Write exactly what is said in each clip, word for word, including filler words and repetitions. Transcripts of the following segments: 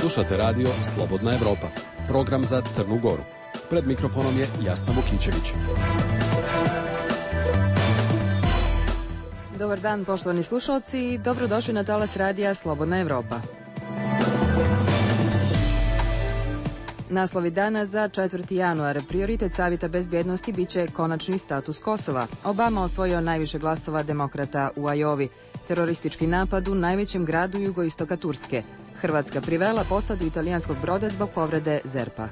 Slušate radio Slobodna Evropa, program za Crnu Goru. Pred mikrofonom je Jasna Vukićević. Dobar dan, poštovani slušalci, i dobrodošli na talas radija Slobodna Evropa. Naslovi dana za četvrti januar. Prioritet Savjeta bezbjednosti biće konačni status Kosova. Obama osvojio najviše glasova demokrata u Ajovi. Teroristički napad u najvećem gradu jugoistoka Turske. Hrvatska privela posadu italijanskog broda zbog povrede ZERP-a.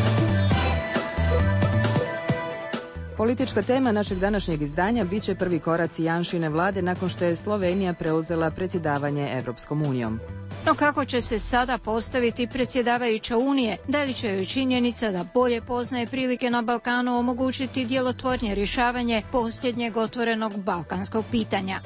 Politička tema našeg današnjeg izdanja biće prvi koraci Janšine vlade nakon što je Slovenija preuzela predsjedavanje Evropskom unijom. No kako će se sada postaviti predsjedavajuća Unije? Da li će joj činjenica da bolje poznaje prilike na Balkanu omogućiti djelotvornije rješavanje posljednjeg otvorenog balkanskog pitanja?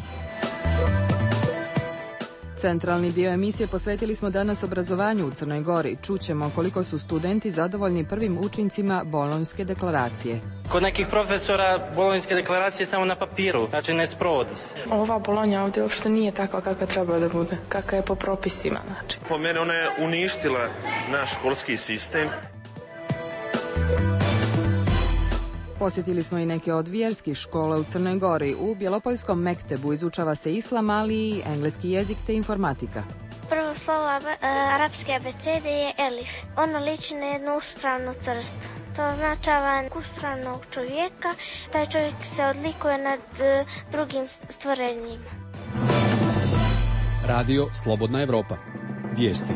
Centralni dio emisije posvetili smo danas obrazovanju u Crnoj Gori. Čućemo koliko su studenti zadovoljni prvim učincima Bolonjske deklaracije. Kod nekih profesora Bolonjske deklaracije samo na papiru, znači ne sprovodi se. Ova Bolonja ovdje uopšte nije takva kakva treba da bude, kakva je po propisima. Znači. Po mene ona je uništila naš školski sistem. Posjetili smo i neke od vjerskih škola u Crnoj Gori. U Bjelopoljskom Mektebu izučava se islam, ali i engleski jezik te informatika. Prvo slovo arapske abecede je elif. Ono liči na jednu uspravnu crtu. To označava uspravnog čovjeka. Taj čovjek se odlikuje nad drugim stvorenjima. Radio Slobodna Evropa. Vijesti.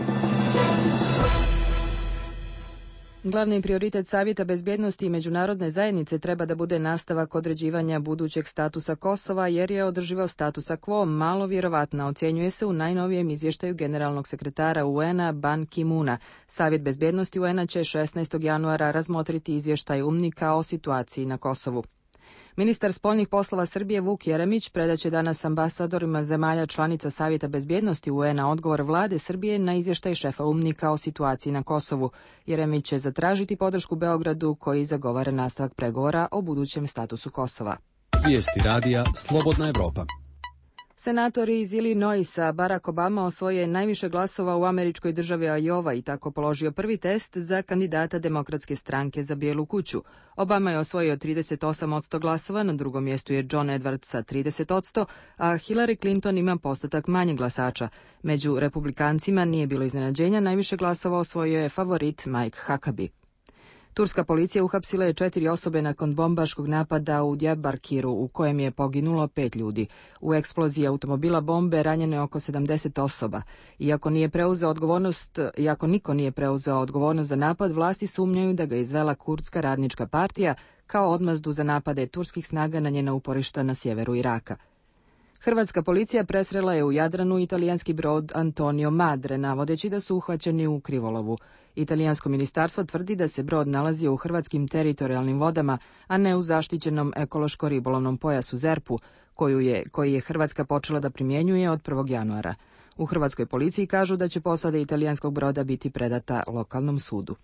Glavni prioritet Savjeta bezbjednosti i međunarodne zajednice treba da bude nastavak određivanja budućeg statusa Kosova, jer je održivost statusa quo malo vjerovatna, ocjenjuje se u najnovijem izvještaju generalnog sekretara U N-a Ban Ki-moona. Savjet bezbjednosti U N-a će šesnaestog januara razmotriti izvještaj UNMIK-a o situaciji na Kosovu. Ministar spoljnih poslova Srbije Vuk Jeremić predaće danas ambasadorima zemalja članica Savjeta bezbjednosti U N-a odgovor vlade Srbije na izvještaj šefa UNMIK-a o situaciji na Kosovu. Jeremić će zatražiti podršku Beogradu koji zagovara nastavak pregovora o budućem statusu Kosova. Vijesti radija Slobodna Evropa. Senatori iz Illinoisa Barack Obama osvojio je najviše glasova u američkoj državi Ajova i tako položio prvi test za kandidata Demokratske stranke za Bijelu kuću. Obama je osvojio trideset osam posto glasova, na drugom mjestu je John Edwards sa trideset posto, a Hillary Clinton ima postotak manje glasača. Među republikancima nije bilo iznenađenja, najviše glasova osvojio je favorit Mike Huckabee. Turska policija uhapsila je četiri osobe nakon bombaškog napada u Diyarbakıru u kojem je poginulo pet ljudi. U eksploziji automobila bombe ranjeno je oko sedamdeset osoba. Iako nije preuzeo odgovornost, iako niko nije preuzeo odgovornost za napad, vlasti sumnjaju da ga izvela Kurdska radnička partija kao odmazdu za napade turskih snaga na njena uporišta na sjeveru Iraka. Hrvatska policija presrela je u Jadranu italijanski brod Antonio Madre, navodeći da su uhvaćeni u krivolovu. Italijansko ministarstvo tvrdi da se brod nalazio u hrvatskim teritorijalnim vodama, a ne u zaštićenom ekološko-ribolovnom pojasu ZERP-u, koju je, koji je Hrvatska počela da primjenjuje od prvog januara. U hrvatskoj policiji kažu da će posada italijanskog broda biti predata lokalnom sudu.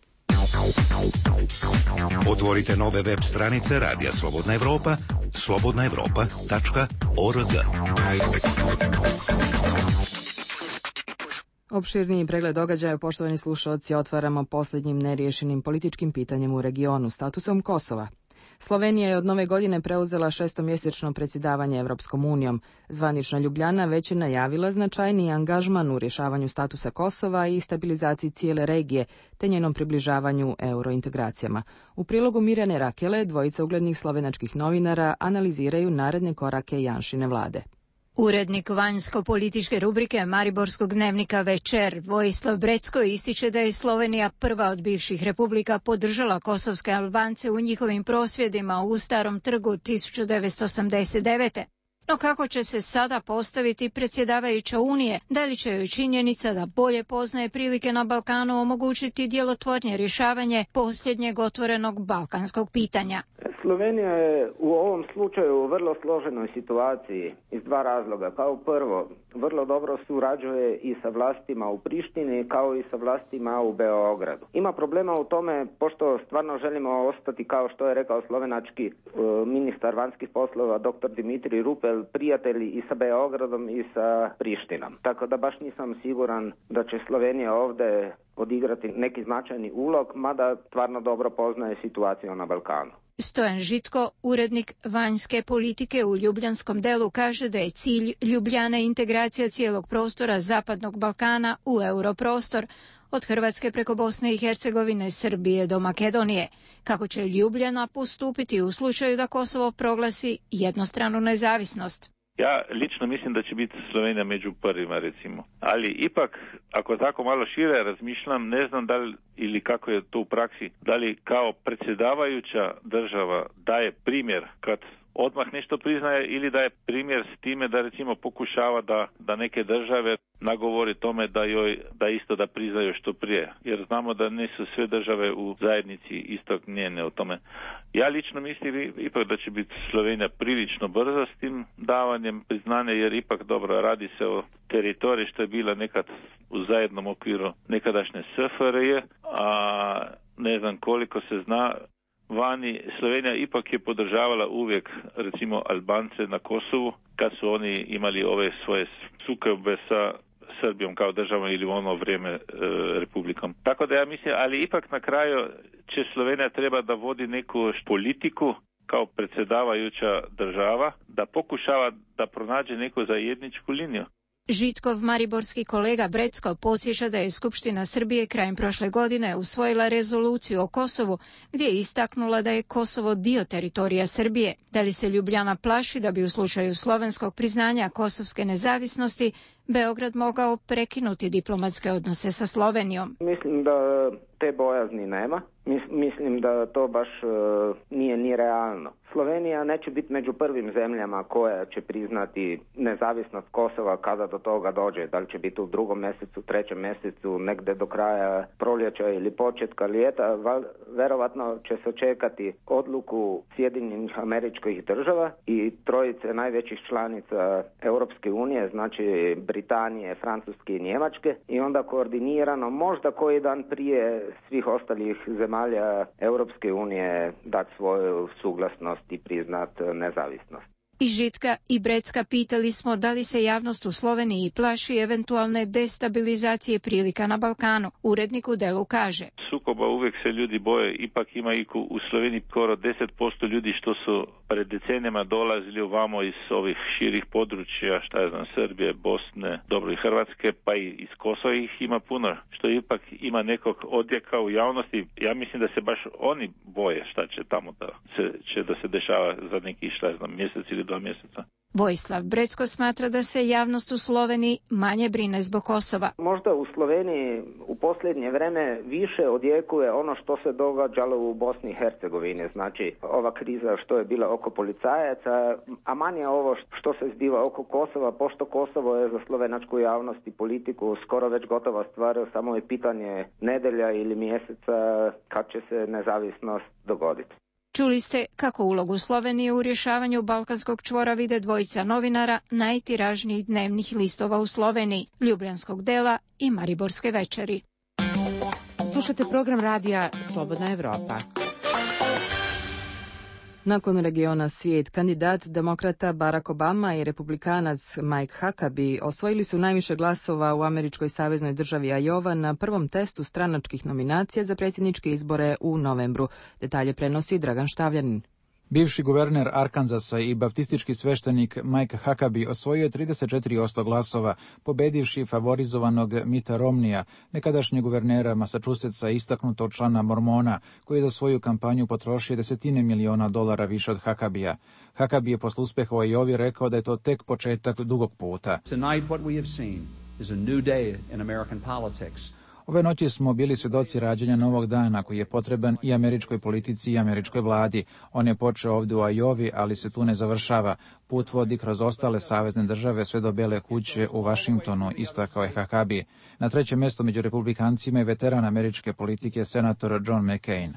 Otvorite nove web stranice Radija Slobodna Evropa, slobodna evropa tačka org. Opširniji pregled događaja, poštovani slušalci, otvaramo posljednjim neriješenim političkim pitanjem u regionu, statusom Kosova. Slovenija je od nove godine preuzela šestomjesečno predsjedavanje Evropskom unijom. Zvanična Ljubljana već je najavila značajniji angažman u rješavanju statusa Kosova i stabilizaciji cijele regije, te njenom približavanju eurointegracijama. U prilogu Mirjane Rakele, dvojica uglednih slovenačkih novinara analiziraju naredne korake Janšine vlade. Urednik vanjsko-političke rubrike Mariborskog dnevnika Večer Vojislav Brecko ističe da je Slovenija prva od bivših republika podržala kosovske Albance u njihovim prosvjedima u Starom trgu tisuću devetsto osamdeset devete. No kako će se sada postaviti predsjedavajuća Unije? Da li će joj činjenica da bolje poznaje prilike na Balkanu omogućiti djelotvornije rješavanje posljednjeg otvorenog balkanskog pitanja? Slovenija je u ovom slučaju u vrlo složenoj situaciji iz dva razloga. Kao prvo, vrlo dobro surađuje i sa vlastima u Prištini kao i sa vlastima u Beogradu. Ima problema u tome, pošto stvarno želimo ostati, kao što je rekao slovenački uh, ministar vanjskih poslova doktor Dimitrij Rupel, prijatelji i sa Beogradom i sa Prištinom. Tako da baš nisam siguran da će Slovenija ovdje odigrati neki značajni ulog, mada stvarno dobro poznaje situaciju na Balkanu. Stojan Žitko, urednik vanjske politike u Ljubljanskom delu, kaže da je cilj Ljubljane integracija cijelog prostora Zapadnog Balkana u europrostor, od Hrvatske preko Bosne i Hercegovine, Srbije do Makedonije. Kako će Ljubljana postupiti u slučaju da Kosovo proglasi jednostranu nezavisnost? Ja lično mislim da će biti Slovenija među prvima, recimo. Ali ipak, ako tako malo šire razmišljam, ne znam da li, ili kako je to u praksi, da li kao predsjedavajuća država daje primjer kad odmah nešto priznaje ili daje primjer s time da recimo pokušava da, da neke države nagovori tome da joj da isto da priznaju što prije. Jer znamo da nisu sve države u zajednici istog njene o tome. Ja lično mislim ipak da će biti Slovenija prilično brza s tim davanjem priznanja, jer ipak dobro radi se o teritoriji što je bila nekad u zajednom okviru nekadašnje S F R J, a ne znam koliko se zna, vani Slovenija ipak je podržavala uvijek recimo Albance na Kosovu kad su oni imali ove svoje sukobe sa Srbijom kao državom ili u ono vrijeme e, republikom. Tako da ja mislim, ali ipak na kraju će Slovenija treba da vodi neku politiku kao predsjedavajuća država, da pokušava da pronađe neku zajedničku liniju. Žitkov mariborski kolega Brecko podsjeća da je Skupština Srbije krajem prošle godine usvojila rezoluciju o Kosovu gdje je istaknula da je Kosovo dio teritorija Srbije. Da li se Ljubljana plaši da bi u slučaju slovenskog priznanja kosovske nezavisnosti Beograd mogao prekinuti diplomatske odnose sa Slovenijom? Mislim da te bojazni nema. Mislim da to baš uh, nije ni realno. Slovenija neće biti među prvim zemljama koja će priznati nezavisnost Kosova kada do toga dođe. Da li će biti u drugom mjesecu, trećem mjesecu, negdje do kraja proljeća ili početka ljeta. Verovatno će se čekati odluku Sjedinjenih Američkih Država i trojice najvećih članica Europske unije, znači Britanije, Francuske i Njemačke, i onda koordinirano možda koji dan prije svih ostalih zemalja Europske unije dati svoju suglasnost i priznat nezavisnost. I Žitka i Brecka pitali smo da li se javnost u Sloveniji plaši eventualne destabilizacije prilika na Balkanu. Urednik u delu kaže: Sukoba uvijek se ljudi boje, ipak ima i u Sloveniji skoro deset posto ljudi što su pred decenijama dolazili ovamo iz ovih širih područja, šta je znam, Srbije, Bosne, dobro i Hrvatske, pa i iz Kosova ih ima puno, što ipak ima nekog odjeka u javnosti. Ja mislim da se baš oni boje šta će tamo da se, će da se dešava za neki, šta je znam, mjesec ili dva mjeseca. Vojislav Brecko smatra da se javnost u Sloveniji manje brine zbog Kosova. Možda u Sloveniji u posljednje vreme više odjekuje ono što se događalo u Bosni i Hercegovini. Znači ova kriza što je bila oko policajaca, a manje ovo što se zbiva oko Kosova, pošto Kosovo je za slovenačku javnost i politiku skoro već gotova stvar, samo je pitanje nedelja ili mjeseca kad će se nezavisnost dogoditi. Čuli ste kako ulogu Slovenije u rješavanju balkanskog čvora vide dvojica novinara najtiražnijih dnevnih listova u Sloveniji, Ljubljanskog dela i Mariborske večeri. Slušate program radija Slobodna Evropa. Nakon regiona Svijet, kandidat demokrata Barack Obama i republikanac Mike Huckabee osvojili su najviše glasova u američkoj saveznoj državi Iowa na prvom testu stranačkih nominacija za predsjedničke izbore u novembru. Detalje prenosi Dragan Štavljanin. Bivši guverner Arkansasa i baptistički sveštenik Mike Huckabee osvojio je trideset četiri posto glasova, pobedivši favorizovanog Mitta Romneya, nekadašnjeg guvernera Massachusettsa i istaknutog člana Mormona, koji je za svoju kampanju potrošio desetine miliona dolara više od Huckabea. Huckabee je posle uspeha u Iowi rekao da je to tek početak dugog puta. Tonight what we have seen is a new day in American politics. Ove noći smo bili svjedoci rađanja novog dana koji je potreban i američkoj politici i američkoj vladi. On je počeo ovdje u Iowi, ali se tu ne završava. Put vodi kroz ostale savezne države sve do Bele kuće u Washingtonu, istakao je Huckabee. Na trećem mjestu među republikancima je veteran američke politike senator John McCain.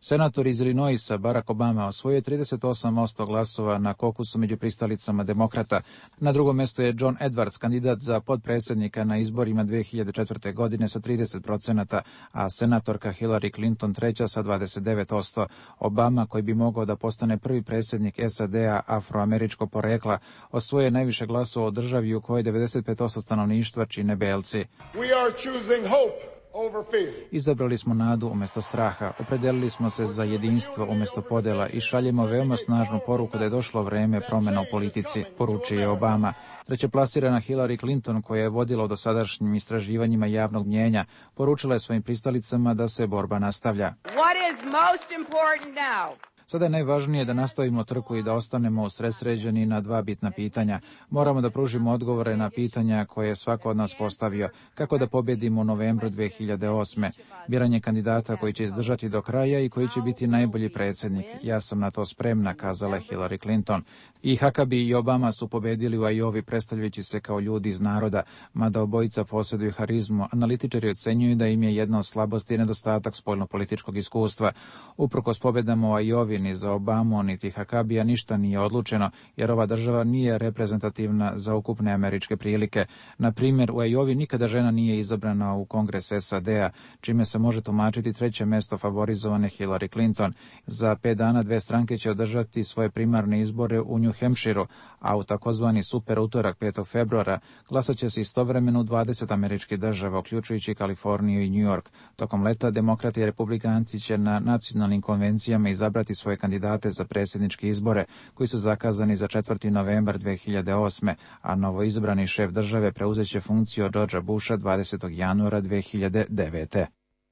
Senator iz Illinoisa Barack Obama osvojio trideset osam posto glasova na kokusu među pristalicama demokrata. Na drugom mjestu je John Edwards, kandidat za potpredsjednika na izborima dve hiljade četvrte. godine sa trideset procenata, a senatorka Hillary Clinton treća sa dvadeset devet posto. Obama, koji bi mogao da postane prvi predsjednik S A D-a afroameričkog porekla, osvojio najviše glasova u državi u kojoj devedeset pet posto stanovništva čine belci. We are choosing hope. Izabrali smo nadu umjesto straha, opredelili smo se za jedinstvo umjesto podjela i šaljemo veoma snažnu poruku da je došlo vreme promjena u politici, poručuje Obama. Trećeplasirana Hillary Clinton, koja je vodila u dosadašnjim istraživanjima javnog mnijenja, poručila je svojim pristalicama da se borba nastavlja. What is most important now? Sada je najvažnije da nastavimo trku i da ostanemo usredsređeni na dva bitna pitanja. Moramo da pružimo odgovore na pitanja koje je svako od nas postavio. Kako da pobjedimo u novembru dve hiljade osme. Biranje kandidata koji će izdržati do kraja i koji će biti najbolji predsjednik. Ja sam na to spremna, kazala Hillary Clinton. I Huckabee i Obama su pobedili u Iowi predstavljajući se kao ljudi iz naroda, mada obojica posjeduju harizmu. Analitičari ocenjuju da im je jedna od slabosti nedostatak spoljnopolitičkog iskustva. Uprkos pobedama u Iowi, ni za Obamu, niti Huckabea ništa nije odlučeno, jer ova država nije reprezentativna za ukupne američke prilike. Na primjer, u Iowi nikada žena nije izabrana u Kongres S A D-a, čime se može tumačiti treće mjesto favorizovane Hillary Clinton. Za pet dana dve stranke će održati svoje primarne izbore u New Hampshireu, a u takozvani super utorak petog februara glasat će se istovremeno u dvadeset američkih država, uključujući Kaliforniju i New York. Tokom leta demokrati i republikanci će na nacionalnim konvencijama izabrati svoje kandidate za predsjedničke izbore, koji su zakazani za četvrti novembar dve hiljade osme, a novoizabrani šef države preuzet će funkciju od Georgea Busha dvadesetog januara dve hiljade devete.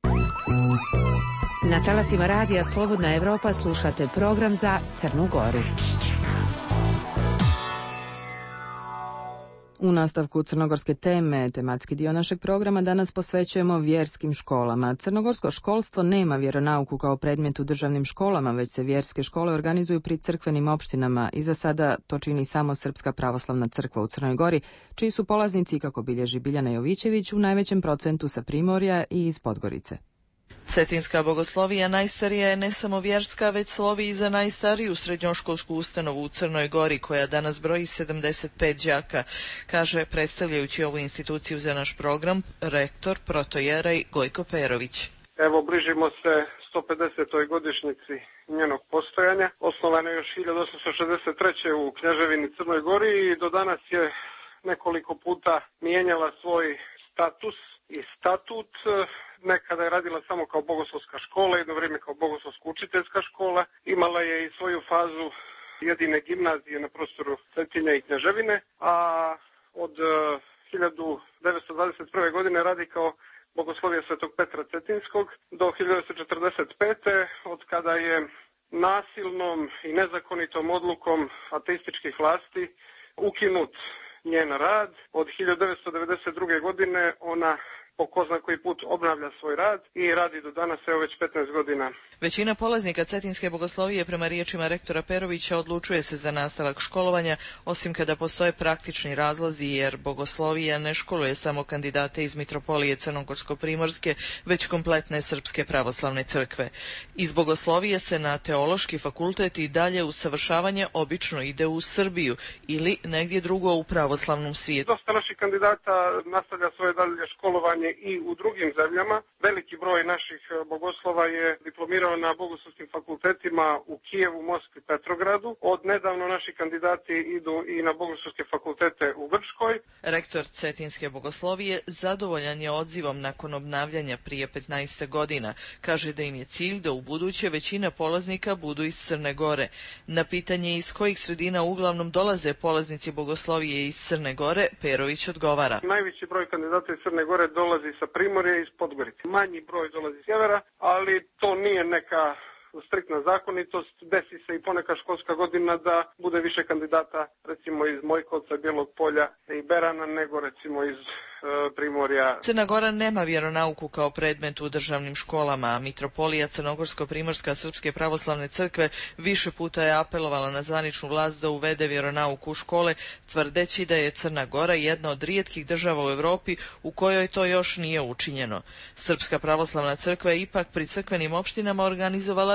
Na talasima radija Slobodna Evropa slušate program za Crnu Goru. U nastavku crnogorske teme, tematski dio našeg programa danas posvećujemo vjerskim školama. Crnogorsko školstvo nema vjeronauku kao predmet u državnim školama, već se vjerske škole organizuju pri crkvenim opštinama i za sada to čini samo Srpska pravoslavna crkva u Crnoj Gori, čiji su polaznici, kako bilježi Biljana Jovićević, u najvećem procentu sa Primorja i iz Podgorice. Cetinska bogoslovija najstarija je ne samo vjerska, već slovi i za najstariju srednjoškolsku ustanovu u Crnoj Gori, koja danas broji sedamdeset pet đaka, kaže, predstavljajući ovu instituciju za naš program, rektor protojerej Gojko Perović. Evo, bližimo se sto pedesetoj godišnjici njenog postojanja. Osnovana je još hiljadu osamsto šezdeset treće. u Knjaževini Crnoj Gori i do danas je nekoliko puta mijenjala svoj status i statut. Nekada je radila samo kao bogoslovska škola, jedno vrijeme kao bogoslovsko-učiteljska škola. Imala je i svoju fazu jedine gimnazije na prostoru Cetinja i Knjaževine, a od hiljadu devetsto dvadeset prve. godine radi kao bogoslovija Svetog Petra Cetinskog do hiljadu devetsto četrdeset pete. od kada je nasilnom i nezakonitom odlukom ateističkih vlasti ukinut njen rad. Od hiljadu devetsto devedeset druge. godine ona po ko zna koji put obnavlja svoj rad i radi do danas, evo već petnaest godina. Većina polaznika Cetinske bogoslovije, prema riječima rektora Perovića, odlučuje se za nastavak školovanja, osim kada postoje praktični razlozi, jer bogoslovija ne školuje samo kandidate iz mitropolije Crnogorsko-primorske, već kompletne Srpske pravoslavne crkve. Iz bogoslovije se na teološki fakultet i dalje usavršavanje obično ide u Srbiju ili negdje drugo u pravoslavnom svijetu. Dosta naših kandidata nastavlja svoje dalje školovanje i u drugim zemljama. Veliki broj naših bogoslova je diplomirao na bogoslovskim fakultetima u Kijevu, Moskvi, Petrogradu. Od nedavno naši kandidati idu i na bogoslovske fakultete u Grčkoj. Rektor Cetinske bogoslovije zadovoljan je odzivom nakon obnavljanja prije petnaest godina. Kaže da im je cilj da u buduće većina polaznika budu iz Crne Gore. Na pitanje iz kojih sredina uglavnom dolaze polaznici bogoslovije iz Crne Gore, Perović odgovara. Najveći broj kandidata iz Crne Gore dolazi sa Primorja i iz Podgorice. Manji broj dolazi iz sjevera, ali to nije neka striktna zakonitost. Desi se i poneka školska godina da bude više kandidata, recimo iz Mojkovca, Bijelog Polja i Berana, nego recimo iz Primorja. Crna Gora nema vjeronauku kao predmet u državnim školama, a mitropolija Crnogorsko-primorska Srpske pravoslavne crkve više puta je apelovala na zvaničnu vlast da uvede vjeronauku u škole, tvrdeći da je Crna Gora jedna od rijetkih država u Europi u kojoj to još nije učinjeno. Srpska pravoslavna crkva je ipak pri crkvenim opštinama organizovala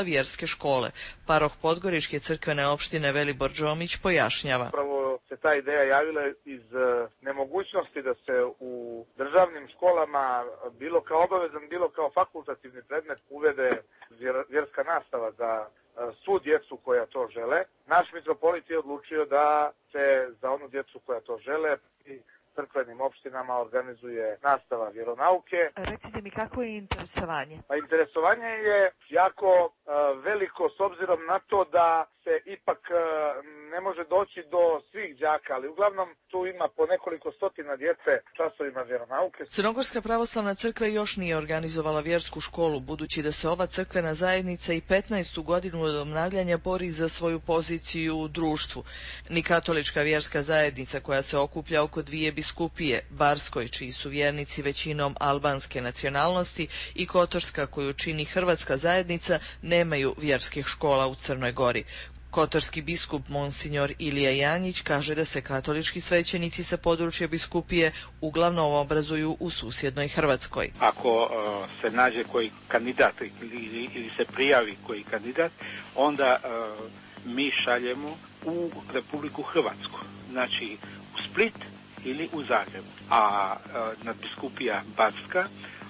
vjerske škole. Paroh Podgoričke crkvene opštine Velibor Đomić pojašnjava. Upravo se ta ideja javila iz nemogućnosti da se u državnim školama bilo kao obavezan, bilo kao fakultativni predmet uvede vjerska nastava za svu djecu koja to žele. Naš mitropolit je odlučio da se za onu djecu koja to žele i crkvenim opštinama organizuje nastava vjeronauke. Recite mi, kako je interesovanje? Pa interesovanje je jako uh, veliko s obzirom na to da se ipak uh, ne može doći do svih đaka, ali uglavnom tu ima po nekoliko stotina djece časovima vjeronauke. Crnogorska pravoslavna crkva još nije organizovala vjersku školu, budući da se ova crkvena zajednica i petnaestu godinu od obnavljanja bori za svoju poziciju u društvu. Ni katolička vjerska zajednica koja se okuplja oko dvije biskupije, Barskoj, čiji su vjernici većinom albanske nacionalnosti, i Kotorska, koju čini hrvatska zajednica, nemaju vjerskih škola u Crnoj Gori. Kotorski biskup Monsignor Ilija Janjić kaže da se katolički svećenici sa područja biskupije uglavnom obrazuju u susjednoj Hrvatskoj. Ako uh, se nađe koji kandidat ili, ili se prijavi koji kandidat, onda uh, mi šaljemo u Republiku Hrvatsku, znači u Split ili u Zagreb. A uh, nadbiskupija Barska,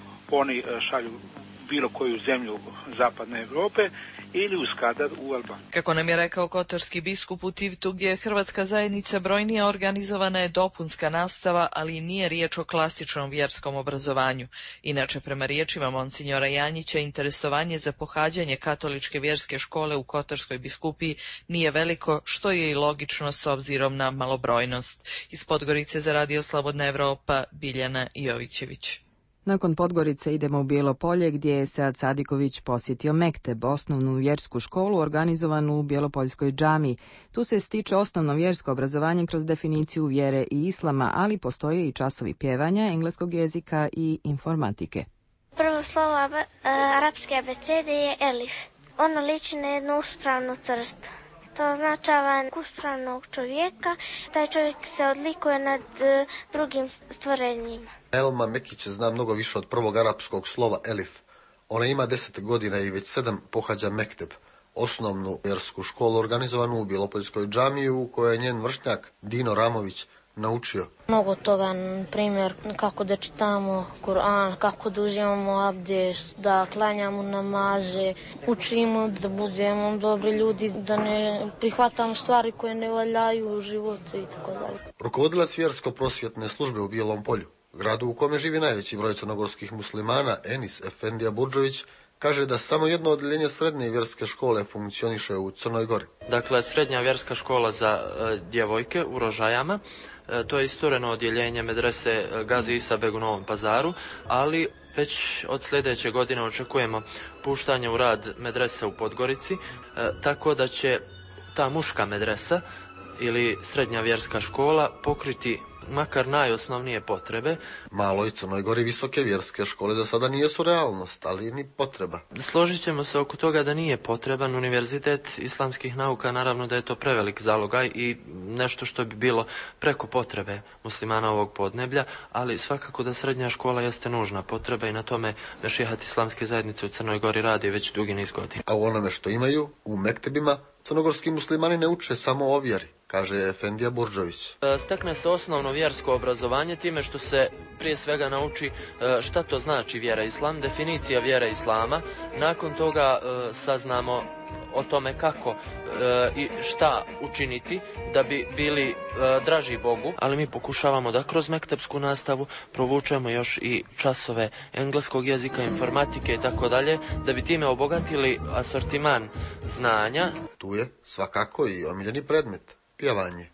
oni uh, šalju bilo koju zemlju zapadne Europe ili u Skadar u Albaniju. Kako nam je rekao kotorski biskup, u Tivtu gdje je hrvatska zajednica brojnija, organizovana je dopunska nastava, ali nije riječ o klasičnom vjerskom obrazovanju. Inače, prema riječima Monsignora Janjića, interesovanje za pohađanje katoličke vjerske škole u Kotorskoj biskupiji nije veliko, što je i logično s obzirom na malobrojnost. Iz Podgorice za Radio Slobodna Evropa, Biljana Jovićević. Nakon Podgorice idemo u Bijelo Polje, gdje je Sead Sadiković posjetio Mekteb, osnovnu vjersku školu organizovanu u Bjelopoljskoj džamiji. Tu se stiče osnovno vjersko obrazovanje kroz definiciju vjere i islama, ali postoje i časovi pjevanja, engleskog jezika i informatike. Prvo slovo ab- arapske abecede je elif. Ono liči na jednu uspravnu crtu. To označava uspravnog čovjeka. Taj čovjek se odlikuje nad uh, drugim stvorenjima. Elma Mekić zna mnogo više od prvog arapskog slova elif. Ona ima deset godina i već sedam pohađa Mekteb, osnovnu vjersku školu organizovanu u Bjelopoljskoj džamiji, u kojoj je njen vršnjak Dino Ramović naučio. Mnogo toga, na primjer, kako da čitamo Kur'an, kako da uzimamo abdest, da klanjamo namaze, učimo da budemo dobri ljudi, da ne prihvatamo stvari koje ne valjaju u životu i tako dalje. Rukovodilac vjersko-prosvjetne službe u Bijelom Polju, gradu u kome živi najveći broj crnogorskih muslimana, Enis Efendija Burdžović, kaže da samo jedno odjeljenje srednje vjerske škole funkcioniše u Crnoj Gori. Dakle, srednja vjerska škola za e, djevojke u Rožajama, e, to je istureno odjeljenje medrese Gazi Isabeg u Novom Pazaru, ali već od sljedeće godine očekujemo puštanje u rad medrese u Podgorici, e, tako da će ta muška medresa ili srednja vjerska škola pokriti makar najosnovnije potrebe. Maloj Crnoj Gori visoke vjerske škole za sada nijesu realnost, ali ni potreba. Složit ćemo se oko toga da nije potreban univerzitet islamskih nauka, naravno da je to prevelik zalogaj i nešto što bi bilo preko potrebe muslimana ovog podneblja, ali svakako da srednja škola jeste nužna potreba i na tome Mešihat islamske zajednice u Crnoj Gori radi već dugi niz godina. A u onome što imaju, u mektebima, crnogorski muslimani ne uče samo o vjeri, kaže Efendija Burdžović. Stekne se osnovno vjersko obrazovanje time što se prije svega nauči šta to znači vjera islam, definicija vjere islama. Nakon toga saznamo o tome kako i šta učiniti da bi bili draži Bogu, ali mi pokušavamo da kroz mektepsku nastavu provučemo još i časove engleskog jezika, informatike i tako dalje, da bi time obogatili asortiman znanja. Tu je svakako i omiljeni predmet, pjevanje.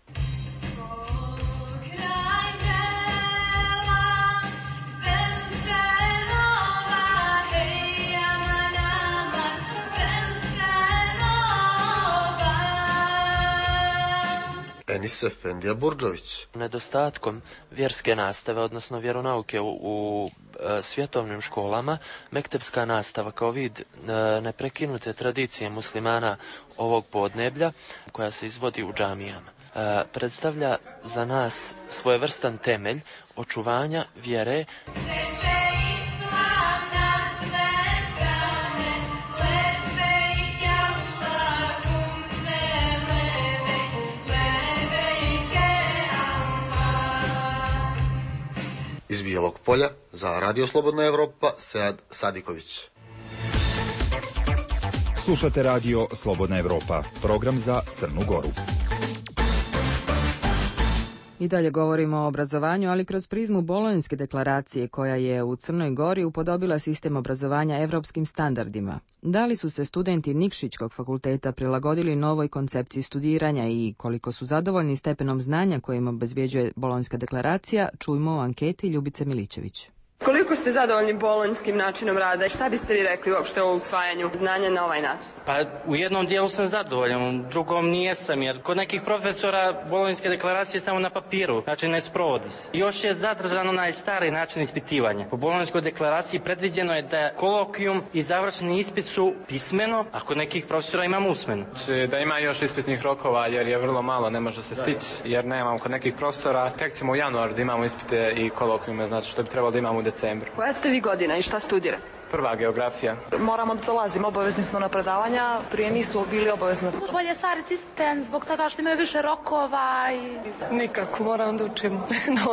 Enis Efendija Burdžović. Nedostatkom vjerske nastave, odnosno vjeronauke u, u e, svjetovnim školama, mektepska nastava kao vid e, neprekinute tradicije muslimana ovog podneblja, koja se izvodi u džamijama, e, predstavlja za nas svojevrstan temelj očuvanja vjere. Bijelog polja za Radio Slobodna Evropa, Sead Sadiković. Slušate Radio Slobodna Evropa, program za Crnu Goru. I dalje govorimo o obrazovanju, ali kroz prizmu Bolonjske deklaracije koja je u Crnoj Gori upodobila sistem obrazovanja evropskim standardima. Da li su se studenti Nikšićkog fakulteta prilagodili novoj koncepciji studiranja i koliko su zadovoljni stepenom znanja kojim obezbjeđuje Bolonjska deklaracija, čujmo u anketi Ljubice Milićević. Koliko ste zadovoljni bolonjskim načinom rada i šta biste vi rekli uopšte o usvajanju znanja na ovaj način? Pa u jednom dijelu sam zadovoljan, u drugom nijesam, jer kod nekih profesora bolonjske deklaracije samo na papiru, znači ne sprovodi se. Još je zadržan onaj stari način ispitivanja. Po bolonjskoj deklaraciji predviđeno je da kolokvijum i završni ispit su pismeno, a kod nekih profesora imamo usmeno. Znači da ima još ispitnih rokova jer je vrlo malo, ne može se stići, jer nemamo kod nekih profesora, tek ćemo u januaru da imamo ispite i kolokvijume, znači što bi trebalo da imamo u decembru. Koja ste vi godina i šta studirate? Prva geografija. Moramo da dolazimo, obavezni smo na predavanja, prije nismo bili obavezni. Bolje stari sistem zbog toga što imaju više rokova i... Nikako, moramo da učimo.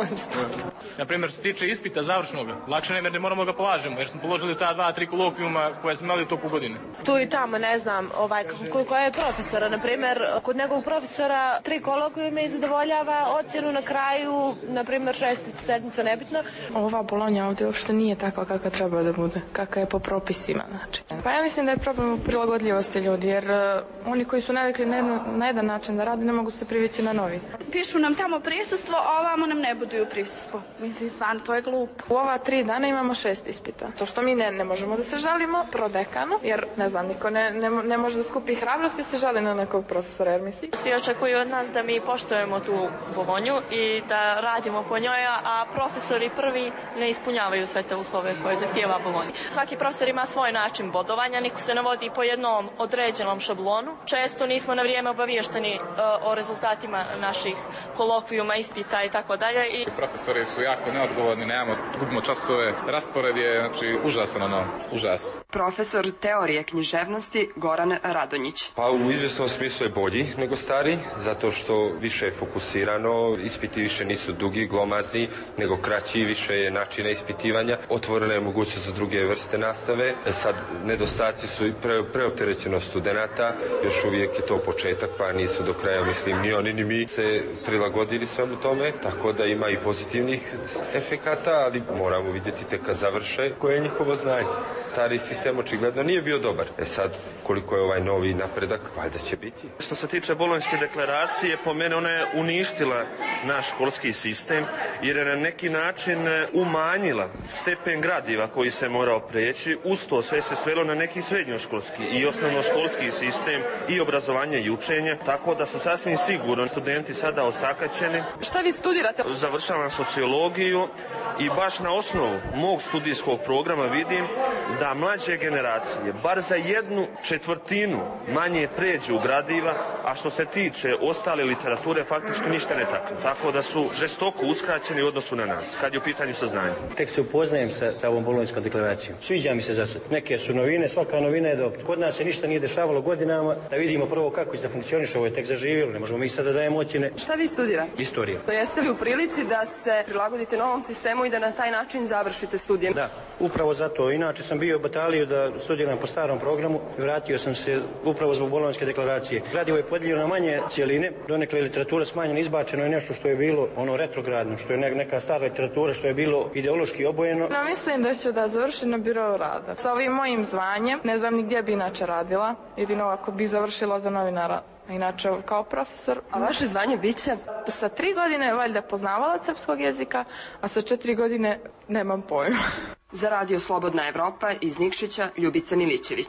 Na primjer, što se tiče ispita završnog, lakše ne, jer ne moramo ga polažemo, jer smo položili ta dva, tri kolokvijuma koje smo imali u toku godine. Tu i tamo, ne znam, ovaj, koliko je profesora, na primjer, kod nekog profesora tri kolokvijuma i zadovoljava ocjenu na kraju, na primjer, šesticu, sedmicu, nebitno. Ova Bolonja ovdje uopšte nije takva kakva treba da bude, kakva je po propisima, znači. Pa ja mislim da je problem u prilagodljivosti ljudi, jer uh, oni koji su navikli na jedan, na jedan način da rade, ne mogu se privići na novi. Pišu nam tamo prisustvo, a ovamo nam ne buduju prisustvo. Mislim, stvarno, to je glupo. U ova tri dana imamo šest ispita. To što mi ne, ne možemo da se žalimo prodekanu, jer, ne znam, niko ne, ne, ne može da skupi hrabrost i se žali na nekog profesora, jer misli. Svi očekuju od nas da mi poštujemo tu Bolonju i da radimo po njoj, a profesori prvi ne ispunjavaju sve te uslove koje zahtijeva Bolonja. Svaki profesor ima svoj način bodovanja, niko se navodi po jednom određenom šablonu. Često nismo na vrijeme obaviješteni uh, o rezultatima naših kolokvijuma, ispita i tako dalje. I profesori su jako neodgovorni, nemamo, gubimo časove. Raspored je, znači, užasan, ono, užas. Profesor teorije književnosti Goran Radonjić. Pa u izvjesnom smislu je bolji nego stari, zato što više je fokusirano, ispiti više nisu dugi, glomazni, nego kraći, više je načina ispitivanja, otvorena je mogućnost za druge vrste nastave. Sad, nedostaci su i pre, preopterećenost studenata, još uvijek je to početak, pa nisu do kraja, mislim, ni oni ni mi se prilagodili svemu tome, tako da ima i pozitivnih efekata, ali moramo vidjeti tek kad završe koje je njihovo znanje. Stari sistem očigledno nije bio dobar. E sad, koliko je ovaj novi napredak, valjda će biti. Što se tiče Bolonjske deklaracije, po mene ona je uništila naš školski sistem, jer je na neki način umanjila stepen gradiva koji se morao preći. Uz to sve se svelo na neki srednjoškolski i osnovnoškolski sistem i obrazovanje i učenje, tako da su sasvim sigurno studenti sada osakaćeni. Šta vi studirate? Završavam sociologiju i baš na osnovu mog studijskog programa vidim da mlađe generacije bar za jednu četvrtinu manje pređu gradiva, a što se tiče ostale literature faktički ništa ne taknu. Tako da su žestoko uskraćeni u odnosu na nas, kad je u pitanju saznanja. Tek se upoznajem sa, sa ovom Bolonjskom deklaracijom. Sviđa mi se za sad. Neke su novine, svaka novina je dobra. Kod nas se ništa nije dešavalo godinama, da vidimo prvo kako će da funkcioniše, ovo je tek zaživjelo, ne možemo mi sad da dajemo ocjene. Šta vi studirate? Istorija. Jeste li u prilici da se prilagodite novom sistemu i da na taj način završite studije? Da, upravo zato. Inače sam bio u bataliju da studiram po starom programu i vratio sam se upravo zbog Bolonjske deklaracije. Gradivo je podijeljeno na manje cijeline, donekle je literatura smanjena, izbačeno je nešto što je bilo ono retrogradno, što je neka stara literatura, što je bilo ideološki obojeno. No, mislim da ću da završim na birou rada. Sa ovim mojim zvanjem, ne znam ni gdje bi inače radila, jedino ako bi završila za novinara. A inače kao profesor. A vaše zvanje bit će? Sa tri godine valjda poznavala srpskog jezika, a sa četiri godine nemam pojma. Za Radio Slobodna Evropa iz Nikšića, Ljubica Milićević.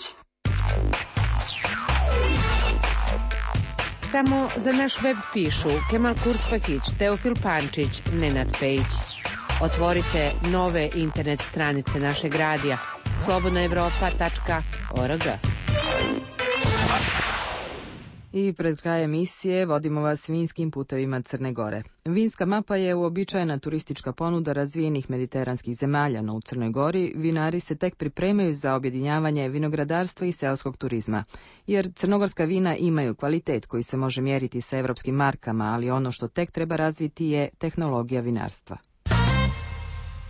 Samo za naš web pišu Kemal Kurspahić, Teofil Pančić, Nenad Pejić. Otvorite nove internet stranice našeg radija slobodna evropa tačka org. I pred kraj emisije vodimo vas vinskim putevima Crne Gore. Vinska mapa je uobičajena turistička ponuda razvijenih mediteranskih zemalja, no u Crnoj Gori vinari se tek pripremaju za objedinjavanje vinogradarstva i seoskog turizma. Jer crnogorska vina imaju kvalitet koji se može mjeriti sa evropskim markama, ali ono što tek treba razviti je tehnologija vinarstva.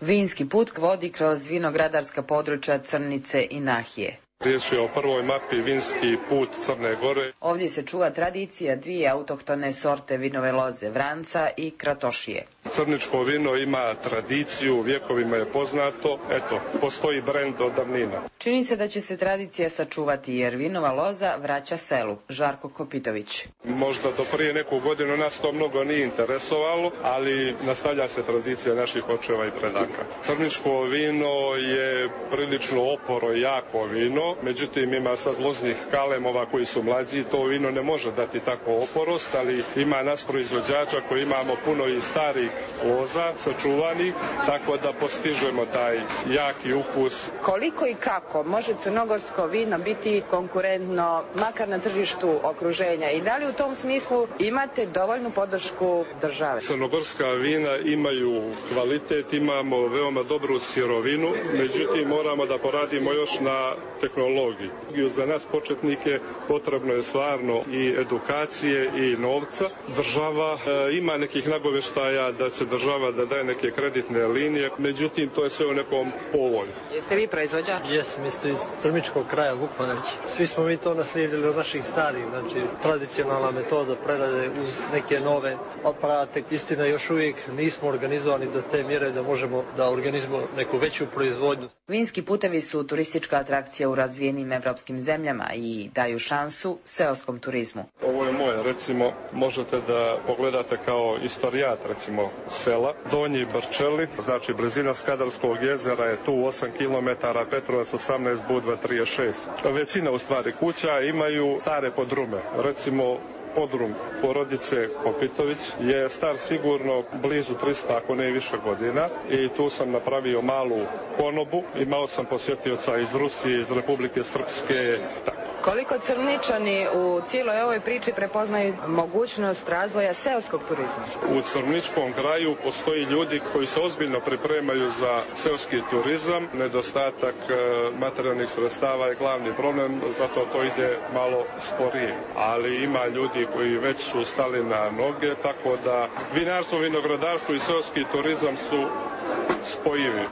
Vinski put vodi kroz vinogradarska područja Crnice i Nahije. Riječ je o prvoj mapi Vinski put Crne Gore. Ovdje se čuva tradicija dvije autohtone sorte vinove loze, Vranca i Kratošije. Crničko vino ima tradiciju, vjekovima je poznato, eto, postoji brend od davnina. Čini se da će se tradicija sačuvati jer vinova loza vraća selu. Žarko Kopitović. Možda do prije neku godinu nas to mnogo nije interesovalo, ali nastavlja se tradicija naših očeva i predaka. Crničko vino je prilično oporo i jako vino, međutim ima sad loznih kalemova koji su mlađi, to vino ne može dati tako oporost, ali ima nas proizvođača koji imamo puno i starih loza sačuvanih, tako da postižemo taj jaki ukus. Koliko i kako može crnogorsko vino biti konkurentno, makar na tržištu okruženja, i da li u tom smislu imate dovoljnu podršku države? Crnogorska vina imaju kvalitet, imamo veoma dobru sirovinu, međutim moramo da poradimo još na tehnologiji. Za nas početnike potrebno je stvarno i edukacije i novca. Država e, ima nekih nagoveštaja da će država da daje neke kreditne linije, međutim to je sve u nekom povolju. Jeste vi proizvođač? Jesam, isto iz Strmičkog kraja, Vukmanić. Svi smo mi to naslijedili od naših starih, znači tradicionalna metoda prerade uz neke nove aparate. Istina, još uvijek nismo organizovani do te mjere da možemo da organizujemo neku veću proizvodnju. Vinski putevi su turistička atrakcija u razvijenim evropskim zemljama i daju šansu seoskom turizmu. Ovo je moje, recimo, možete da pogledate kao istorijat, recimo, sela. Donji Brčeli, znači blizina Skadarskog jezera je tu osam kilometara, Petrovac osamnaest, Budva trideset šest. Većina u stvari kuća imaju stare podrume, recimo podrum porodice Kopitović je star sigurno blizu tristo, ako ne više godina, i tu sam napravio malu konobu. Imao sam posjetioca iz Rusije, iz Republike Srpske, tako. Koliko Crničani u cijeloj ovoj priči prepoznaju mogućnost razvoja seoskog turizma? U Crničkom kraju postoji ljudi koji se ozbiljno pripremaju za seoski turizam. Nedostatak materijalnih sredstava je glavni problem, zato to ide malo sporije. Ali ima ljudi koji već su stali na noge, tako da vinarstvo, vinogradarstvo i seoski turizam su spojivi.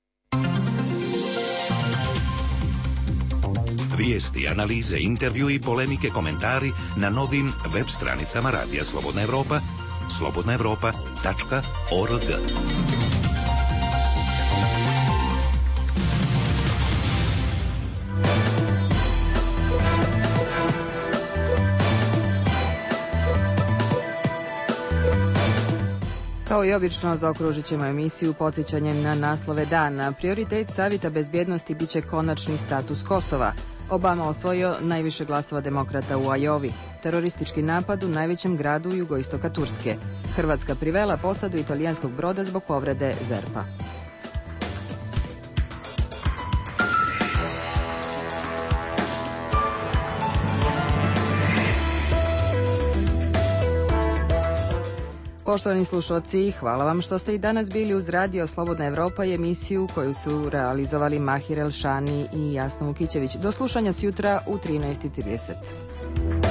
Vijesti, analize, intervju i polemike, komentari na novim web stranicama Radija Slobodna Evropa, slobodna evropa tačka org. Kao i obično, zaokružit ćemo emisiju podsjećanjem na naslove dana. Prioritet Savjeta bezbjednosti biće konačni status Kosova. Obama osvojio najviše glasova demokrata u Ajovi. Teroristički napad u najvećem gradu jugoistoka Turske. Hrvatska privela posadu italijanskog broda zbog povrede zerpa. Poštovani slušalci, hvala vam što ste i danas bili uz Radio Slobodna Evropa i emisiju koju su realizovali Mahir Elšani i Jasna Vukićević. Do slušanja sjutra u trinaest i trideset.